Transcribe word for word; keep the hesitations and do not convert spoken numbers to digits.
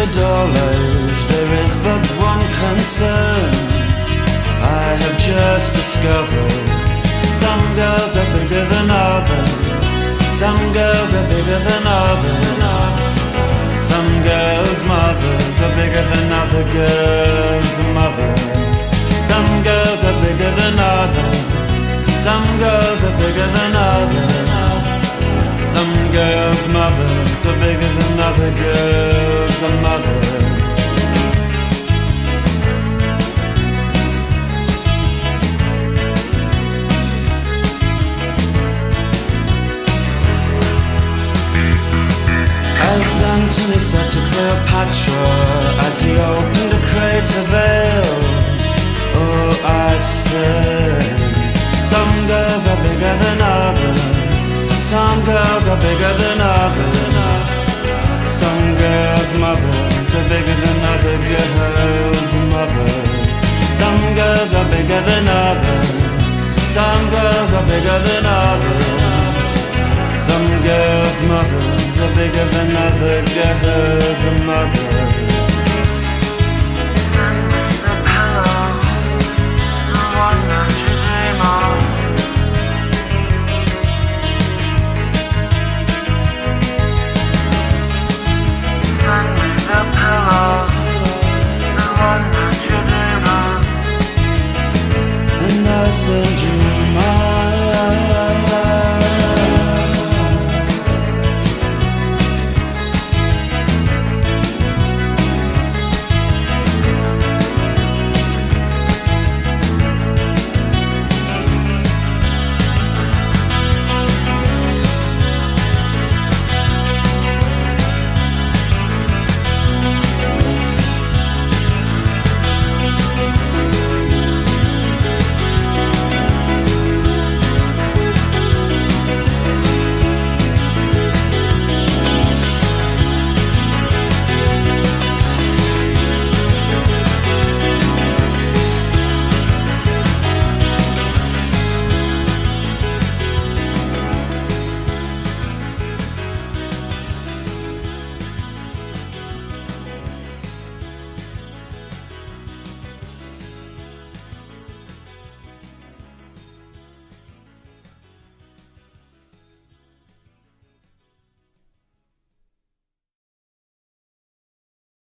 middle age, there is but one concern I have just discovered. Some girls are bigger than others. Some girls are bigger than others. Some girls' mothers are bigger than other girls' mothers. Some girls are bigger than others. Some girls are bigger than others. Some girls' mothers are bigger than other girls' mothers. As Antony said to Cleopatra as he opened a crater veil, oh, I said, some girls are bigger than others. Some girls are bigger than others. Some girls' mothers are bigger than other girls' mothers. Some girls are bigger than others. Some girls are bigger than others. Some girls' mothers are bigger than other girls' mothers. The pillow, the one that you dream of. Send me the pillow, the one that you dream of. And I send you